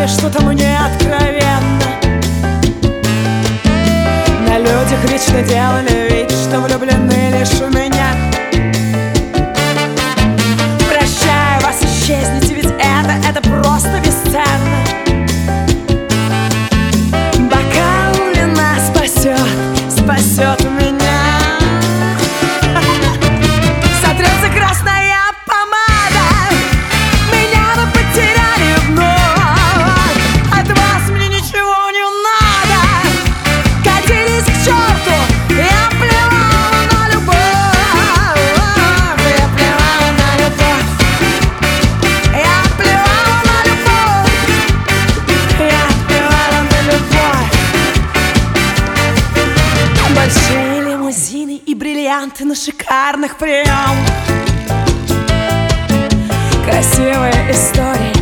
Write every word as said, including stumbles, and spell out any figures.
говорили что-то мне откровенно. На людях вечно делали вид, что влюблены лишь в меня. Прощаю вас, исчезните, ведь это, это просто бесценно. Бокал вина спасет, спасет меня. Сотрется красная помада, меня вы потеряли вновь. От вас мне ничего не надо, катились к черту, я плевала на любовь. Я плевала на любовь, я плевала на любовь, я плевала на любовь. Большие лимузины и бриллианты на шикарных приемах, красивые истории